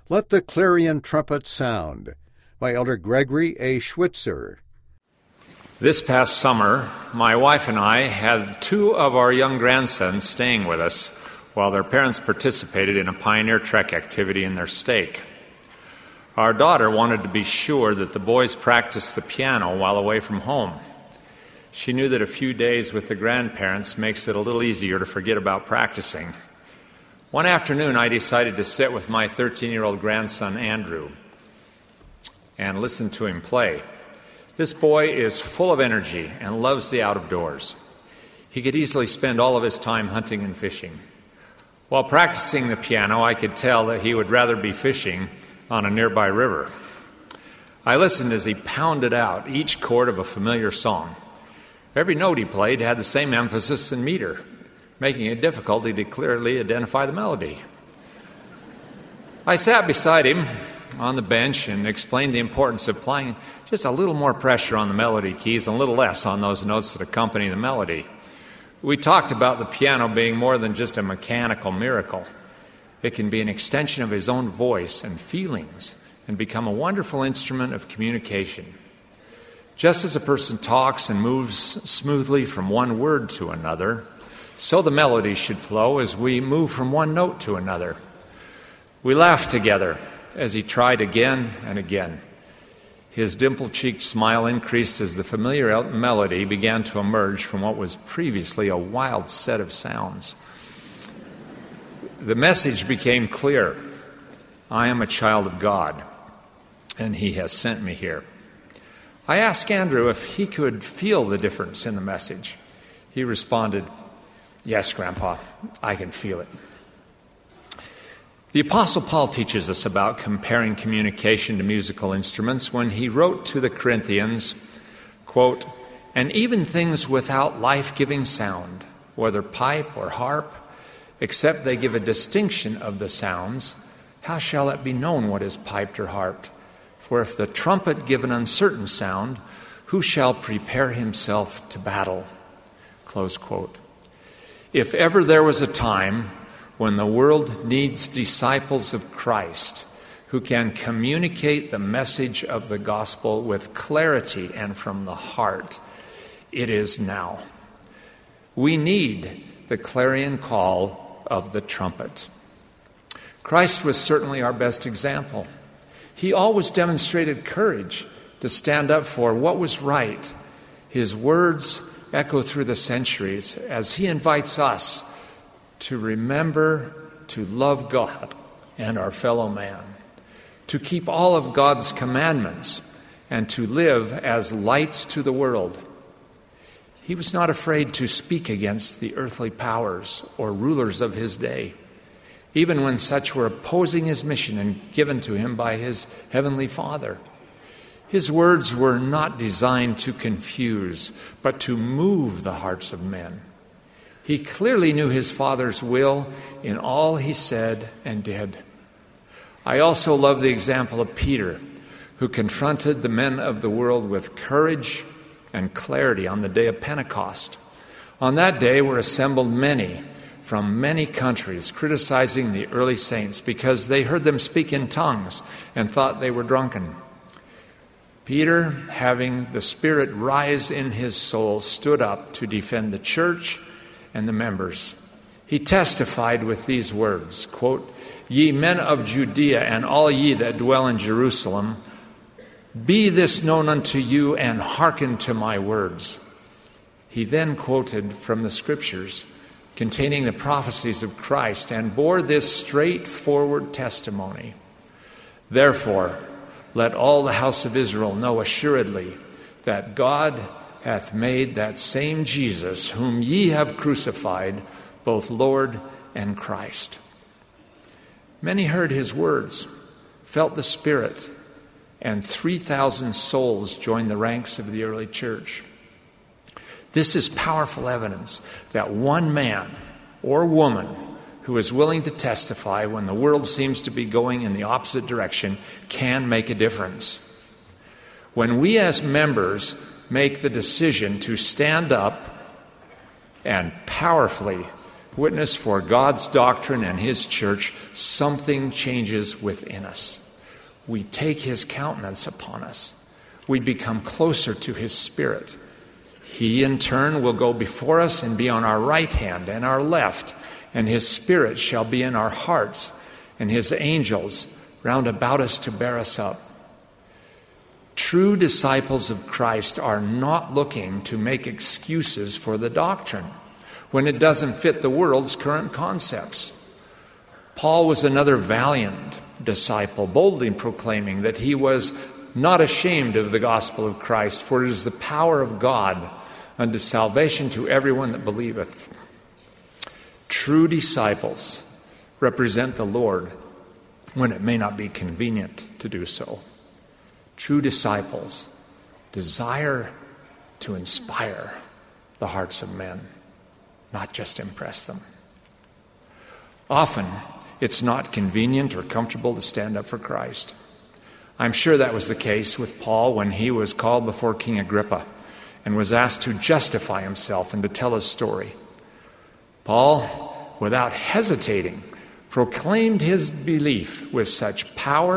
Let the Clarion Trumpet Sound by Elder Gregory A. Schwitzer. This past summer, my wife and I had two of our young grandsons staying with us while their parents participated in a Pioneer Trek activity in their stake. Our daughter wanted to be sure that the boys practiced the piano while away from home. She knew that a few days with the grandparents makes it a little easier to forget about practicing. One afternoon, I decided to sit with my 13-year-old grandson, Andrew, and listen to him play. This boy is full of energy and loves the out-of-doors. He could easily spend all of his time hunting and fishing. While practicing the piano, I could tell that he would rather be fishing on a nearby river. I listened as he pounded out each chord of a familiar song. Every note he played had the same emphasis and meter, making it difficult to clearly identify the melody. I sat beside him on the bench and explained the importance of applying just a little more pressure on the melody keys and a little less on those notes that accompany the melody. We talked about the piano being more than just a mechanical miracle. It can be an extension of his own voice and feelings and become a wonderful instrument of communication. Just as a person talks and moves smoothly from one word to another, so the melody should flow as we move from one note to another. We laughed together as he tried again and again. His dimple-cheeked smile increased as the familiar melody began to emerge from what was previously a wild set of sounds. The message became clear. I am a child of God, and He has sent me here. I asked Andrew if he could feel the difference in the message. He responded, "Yes, Grandpa, I can feel it." The Apostle Paul teaches us about comparing communication to musical instruments when he wrote to the Corinthians, quote, "And even things without life-giving sound, whether pipe or harp, except they give a distinction of the sounds, how shall it be known what is piped or harped? For if the trumpet give an uncertain sound, who shall prepare himself to battle?" Close quote. If ever there was a time when the world needs disciples of Christ who can communicate the message of the gospel with clarity and from the heart, it is now. We need the clarion call of the trumpet. Christ was certainly our best example. He always demonstrated courage to stand up for what was right. His words echo through the centuries as he invites us to remember to love God and our fellow man, to keep all of God's commandments, and to live as lights to the world. He was not afraid to speak against the earthly powers or rulers of his day, even when such were opposing his mission and given to him by his heavenly Father. His words were not designed to confuse, but to move the hearts of men. He clearly knew his Father's will in all he said and did. I also love the example of Peter, who confronted the men of the world with courage and clarity on the day of Pentecost. On that day were assembled many from many countries, criticizing the early saints because they heard them speak in tongues and thought they were drunken. Peter, having the Spirit rise in his soul, stood up to defend the church and the members. He testified with these words, quote, "Ye men of Judea and all ye that dwell in Jerusalem, be this known unto you and hearken to my words." He then quoted from the Scriptures containing the prophecies of Christ and bore this straightforward testimony. "Therefore, let all the house of Israel know assuredly that God hath made that same Jesus, whom ye have crucified, both Lord and Christ." Many heard his words, felt the Spirit, and 3,000 souls joined the ranks of the early church. This is powerful evidence that one man or woman who is willing to testify when the world seems to be going in the opposite direction can make a difference. When we as members make the decision to stand up and powerfully witness for God's doctrine and his church, something changes within us. We take his countenance upon us. We become closer to his Spirit. He, in turn, will go before us and be on our right hand and our left, and his Spirit shall be in our hearts, and his angels round about us to bear us up. True disciples of Christ are not looking to make excuses for the doctrine when it doesn't fit the world's current concepts. Paul was another valiant disciple, boldly proclaiming that he was not ashamed of the gospel of Christ, for it is the power of God unto salvation to everyone that believeth. True disciples represent the Lord when it may not be convenient to do so. True disciples desire to inspire the hearts of men, not just impress them. Often, it's not convenient or comfortable to stand up for Christ. I'm sure that was the case with Paul when he was called before King Agrippa and was asked to justify himself and to tell his story. Paul, without hesitating, proclaimed his belief with such power